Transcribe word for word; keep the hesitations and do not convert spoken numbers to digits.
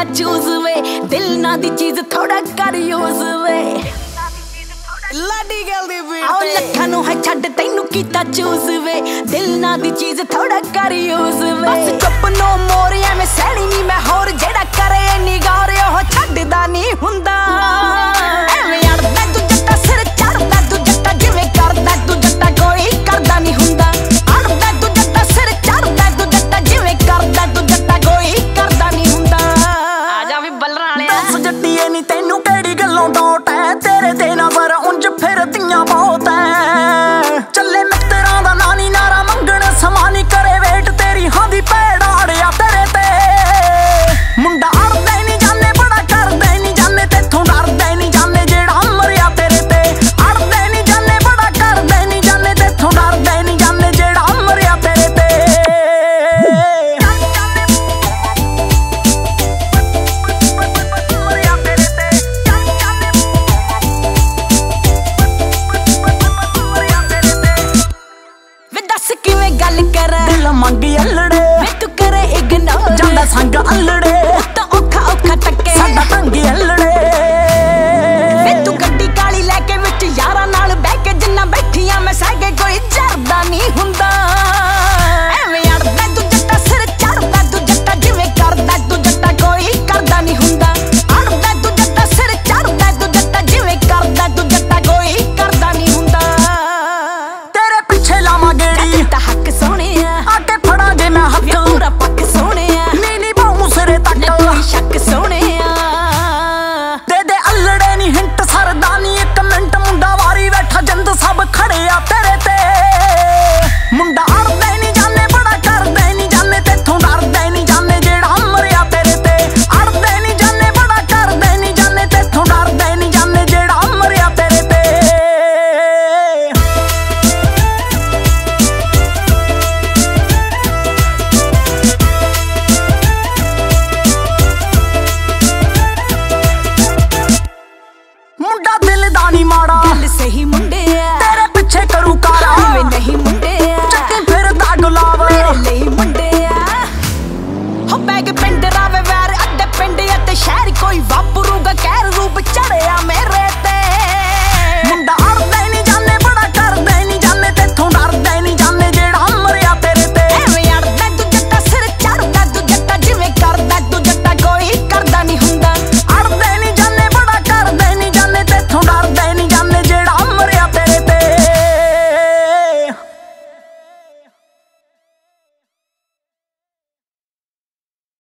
कीता चूज वे, दिल ना दी चीज थोड़ा कर यूज वे। लाडी गल दी बीट आओ लखां नू है छड्ड तैनू कीता चूज वे, दिल ना दी चीज थोड़ा कर यूज वे। बस चुप नो मोर एवें सैनी नी मैं होर, जेड़ा करे इन्नी गौर ओह छड्डदा नी हुंदा। एवें अड़दा तू जट्टा सिर चढ़दा तू जट्टा, जिवें करदा तू जट्टा कोई करदा नी हुंदा। अड़दा तू जट्टा सिर चढ़दा तू जट्टा, जिवें करदा तू जट्टा कोई करदा नी हुंदा। आजा वी बल्लरां वाले दस जट्टीए नी तैनू केड़ी गल्लों डोट है, तेरे ते नज़र उंज फिरदियां बहुत है। चले मित्तरां दा नानी नारा मंगण समा नी करे वेट, तेरी हां दी भैड़ आड़िया तेरे ते। मुंडा अड़दे नी जाने बड़ा करदे नी जाने, तेथों डरदे नी जाने जेड़ा मरिया तेरे ते। अड़दे नी जाने बड़ा करदे नी जाने, तेथों डरदे नी जाने जेड़ा मरिया तेरे ते। किवें गल करे दिल मंगी अल्लड़े, वे तू करे इग्नोर, जांदा संग अल्लड़े।